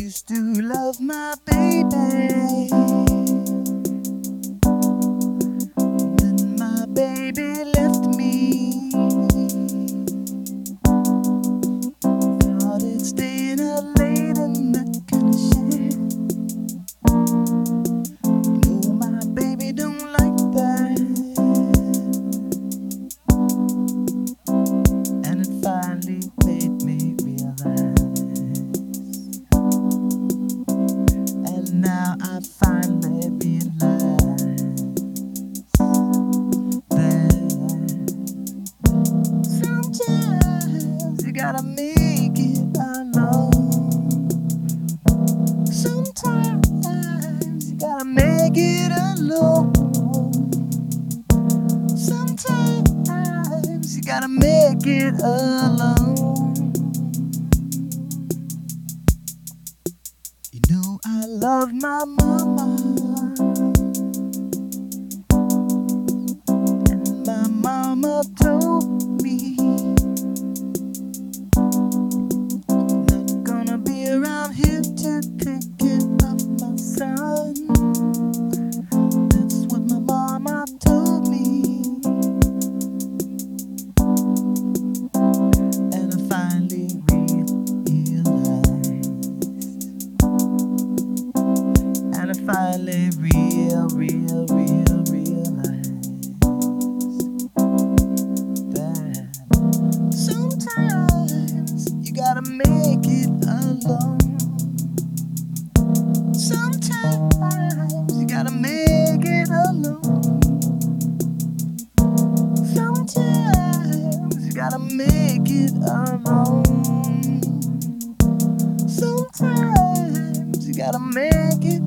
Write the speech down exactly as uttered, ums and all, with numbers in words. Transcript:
used to love my baby. Then my baby left me. Thought it's staying up late and that kind of shit. You know my baby don't like that. And it finally made me realize. And now I finally realize that sometimes you gotta make it alone. Sometimes you gotta make it alone. Sometimes you gotta make it alone. You know I love my mama, and my mama told me not gonna be around here to take care of my son. That's what my mama told me. And I finally realized, and I finally real, real, real, realized that sometimes you gotta make it alone. Sometimes you gotta make it alone. Sometimes you gotta make it alone. Sometimes you gotta make it